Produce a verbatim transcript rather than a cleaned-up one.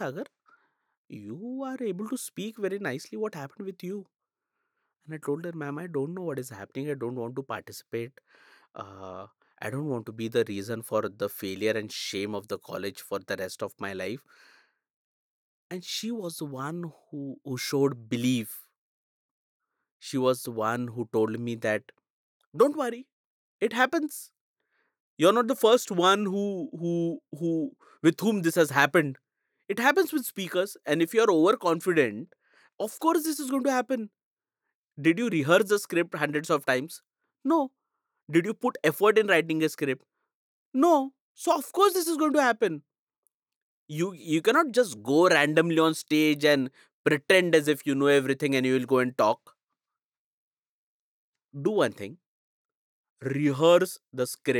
Agar you are able to speak very nicely, what happened with you? And I told her, ma'am, I don't know what is happening. I don't want to participate. Uh, I don't want to be the reason for the failure and shame of the college for the rest of my life. And she was the one who, who showed belief. She was the one who told me that, don't worry, it happens. You're not the first one who who who with whom this has happened. It happens with speakers, and if you're overconfident, of course this is going to happen. Did you rehearse the script hundreds of times? No. Did you put effort in writing a script? No. So of course this is going to happen. You you cannot just go randomly on stage and pretend as if you know everything and you will go and talk. Do one thing. Rehearse the script